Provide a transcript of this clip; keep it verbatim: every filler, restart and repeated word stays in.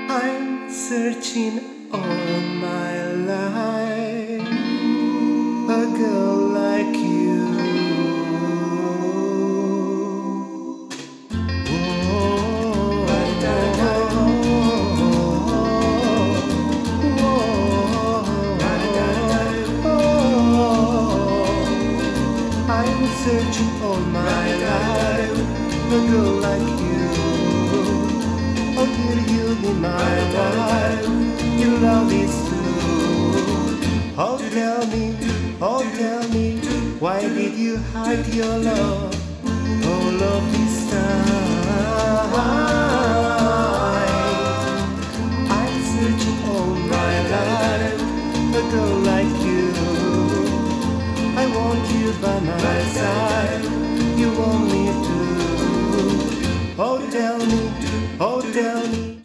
I'm searching all my life, a girl like you. I'm searching all my life, a girl like you. Oh, will you be my wife? Your love is true. Oh, tell me, oh, tell me, why did you hide your love all of this time?